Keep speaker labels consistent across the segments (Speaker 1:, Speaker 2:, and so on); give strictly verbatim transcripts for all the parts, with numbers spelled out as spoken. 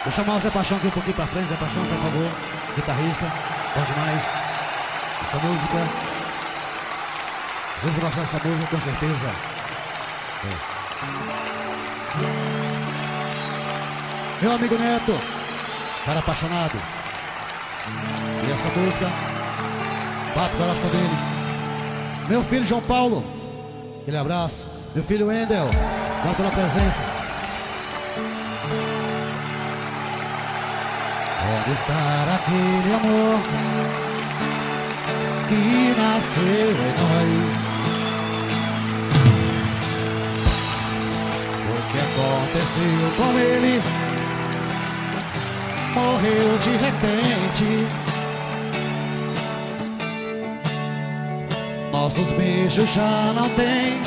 Speaker 1: Vou chamar o Zé Paixão aqui um pouquinho pra frente. Zé Paixão, por favor. Guitarrista. Bom demais. Essa música. Vocês vão gostar dessa música, com certeza. É. Meu amigo Neto, cara apaixonado. E essa música bate o coração dele. Meu filho João Paulo, aquele abraço. Meu filho Wendel, obrigado pela presença. Onde estar aquele amor que nasceu em nós? O que aconteceu com ele? Morreu de repente. Nossos beijos já não têm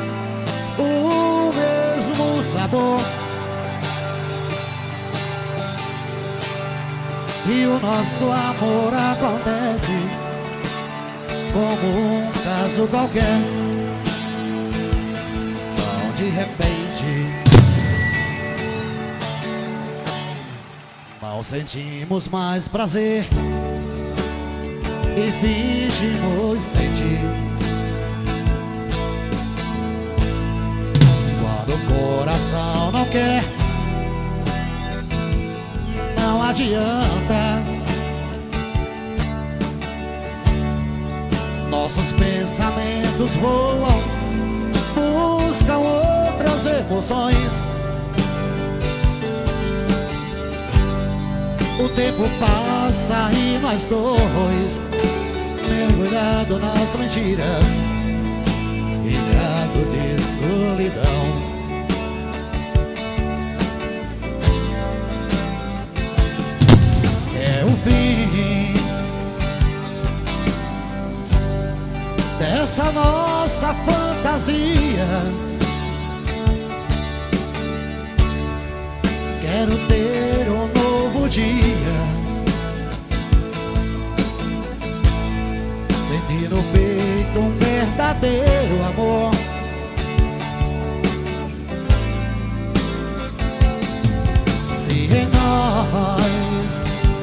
Speaker 1: o mesmo sabor. E o nosso amor acontece como um caso qualquer. Tão de repente, mal sentimos mais prazer e fingimos sentir. Quando o coração não quer, não adianta. Nossos pensamentos voam, buscam outras emoções. O tempo passa e nós dois mergulhado nas mentiras, ilhado de solidão. É o fim dessa nossa fantasia. Quero ter um novo dia, sentir no peito um verdadeiro amor. Se em nós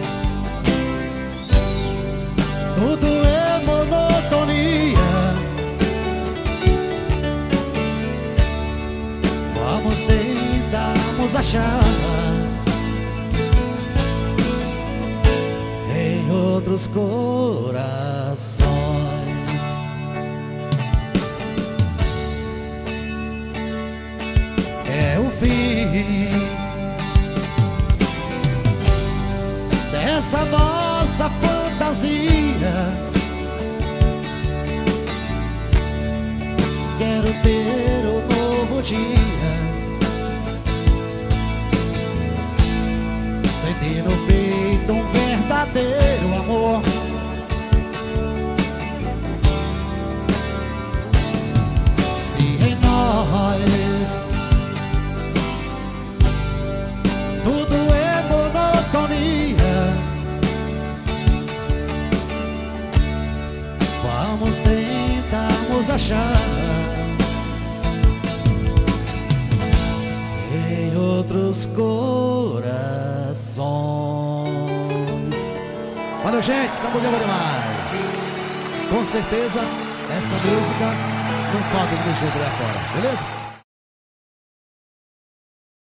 Speaker 1: tudo é monotonia, vamos tentarmos achar em outros corações. É o fim dessa nossa fantasia. Quero ter um novo dia, sentir no peito um verdadeiro amor. Se em nós tudo é monotonia, vamos tentarmos achar em outros corações. Valeu, gente, essa música é demais. Com certeza, essa música não falta no jogo lá fora, beleza?